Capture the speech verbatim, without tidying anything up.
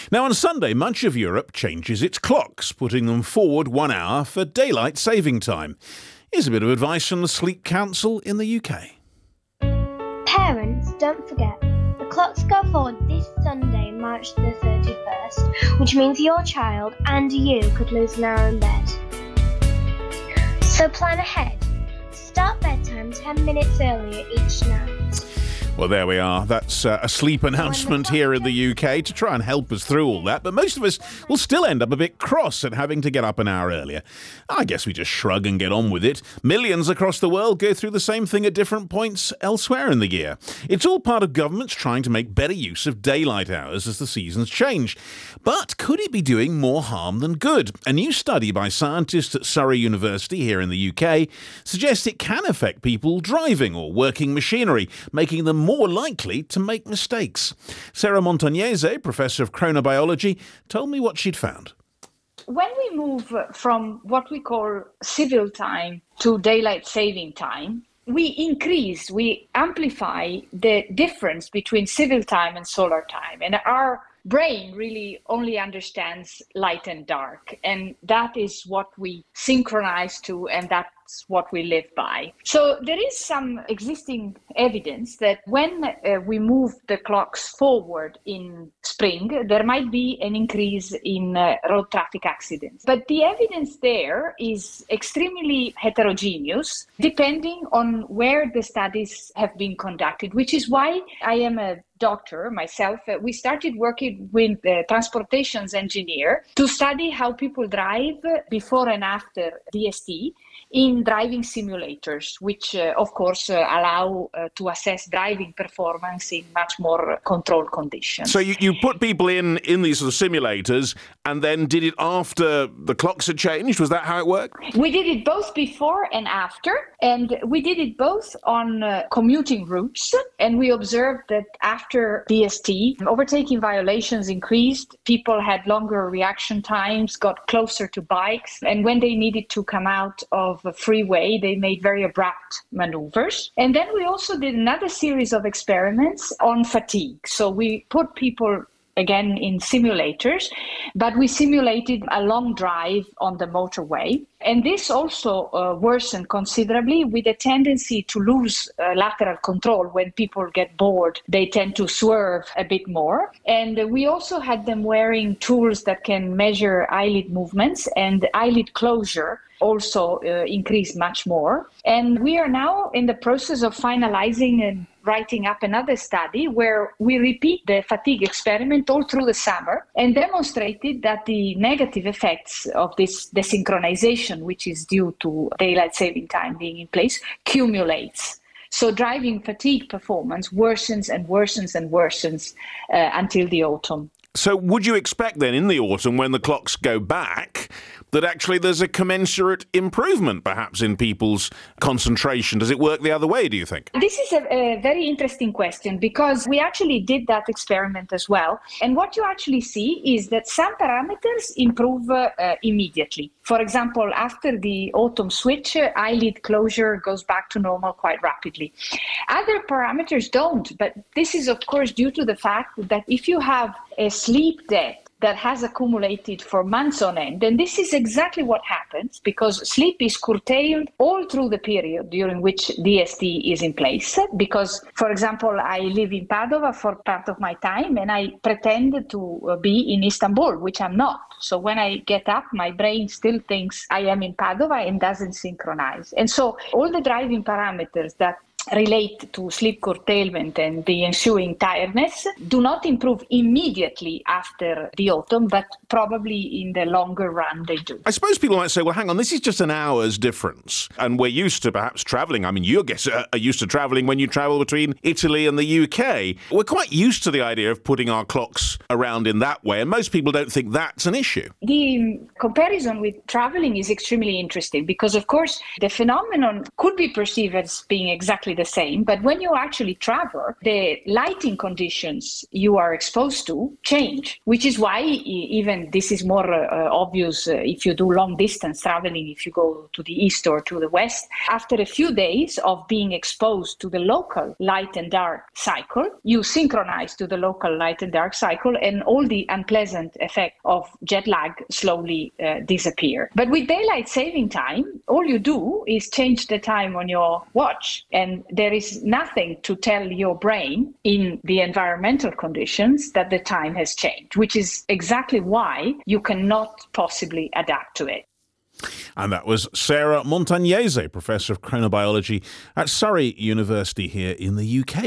Now, on Sunday, much of Europe changes its clocks, putting them forward one hour for daylight saving time. Here's a bit of advice from the Sleep Council in the U K. Parents, don't forget, the clocks go forward this Sunday, March the thirty-first, which means your child and you could lose an hour in bed. So plan ahead. Start bedtime ten minutes earlier each night. Well, there we are. That's uh, a sleep announcement here in the U K to try and help us through all that. But most of us will still end up a bit cross at having to get up an hour earlier. I guess we just shrug and get on with it. Millions across the world go through the same thing at different points elsewhere in the year. It's all part of governments trying to make better use of daylight hours as the seasons change. But could it be doing more harm than good? A new study by scientists at Surrey University here in the U K suggests it can affect people driving or working machinery, making them more likely to make mistakes. Sarah Montagnese, Professor of Chronobiology, told me what she'd found. When we move from what we call civil time to daylight saving time, we increase, we amplify the difference between civil time and solar time. And our brain really only understands light and dark. And that is what we synchronize to, and that's what we live by. So there is some existing evidence that when uh, we move the clocks forward in spring, there might be an increase in uh, road traffic accidents. But the evidence there is extremely heterogeneous, depending on where the studies have been conducted, which is why I am a doctor myself. Uh, we started working with the transportations engineer to study how people drive before and after D S T in driving simulators, which uh, of course uh, allow uh, to assess driving performance in much more controlled conditions. So you, you put people in, in these sort of simulators and then did it after the clocks had changed? Was that how it worked? We did it both before and after, and we did it both on uh, commuting routes, and we observed that after D S T, overtaking violations increased, people had longer reaction times, got closer to bikes, and when they needed to come out of a freeway, they made very abrupt maneuvers. And then we also did another series of experiments on fatigue. So we put people again in simulators, but we simulated a long drive on the motorway. And this also uh, worsened considerably with a tendency to lose uh, lateral control. When people get bored, they tend to swerve a bit more. And uh, we also had them wearing tools that can measure eyelid movements, and eyelid closure also uh, increased much more. And we are now in the process of finalizing and writing up another study where we repeat the fatigue experiment all through the summer and demonstrated that the negative effects of this desynchronization, which is due to daylight saving time being in place, cumulates. So driving fatigue performance worsens and worsens and worsens uh, until the autumn. So would you expect then in the autumn, when the clocks go back, that actually there's a commensurate improvement perhaps in people's concentration? Does it work the other way, do you think? This is a, a very interesting question, because we actually did that experiment as well. And what you actually see is that some parameters improve uh, uh, immediately. For example, after the autumn switch, uh, eyelid closure goes back to normal quite rapidly. Other parameters don't, but this is of course due to the fact that if you have a sleep debt that has accumulated for months on end, and this is exactly what happens, because sleep is curtailed all through the period during which D S T is in place. Because, for example, I live in Padova for part of my time, and I pretend to be in Istanbul, which I'm not. So when I get up, my brain still thinks I am in Padova and doesn't synchronize. And so all the driving parameters that relate to sleep curtailment and the ensuing tiredness do not improve immediately after the autumn, but probably in the longer run they do. I suppose people might say, well, hang on, this is just an hour's difference. And we're used to perhaps travelling. I mean, you guess are used to travelling when you travel between Italy and the U K. We're quite used to the idea of putting our clocks around in that way, and most people don't think that's an issue. The comparison with travelling is extremely interesting because, of course, the phenomenon could be perceived as being exactly exactly the same. But when you actually travel, the lighting conditions you are exposed to change, which is why even this is more uh, obvious uh, if you do long distance traveling, if you go to the east or to the west. After a few days of being exposed to the local light and dark cycle, you synchronize to the local light and dark cycle, and all the unpleasant effect of jet lag slowly uh, disappear. But with daylight saving time, all you do is change the time on your watch, and there is nothing to tell your brain in the environmental conditions that the time has changed, which is exactly why you cannot possibly adapt to it. And that was Sarah Montagnese, Professor of Chronobiology at Surrey University here in the U K.